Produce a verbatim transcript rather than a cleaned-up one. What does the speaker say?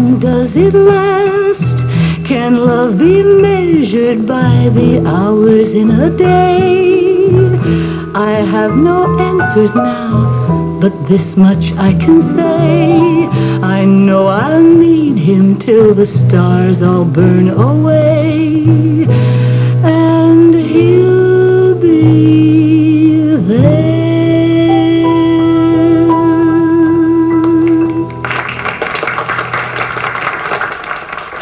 long does it last? Can love be measured by the hours in a day? I have no answers now, but this much I can say. I know I'll need him till the stars all burn away.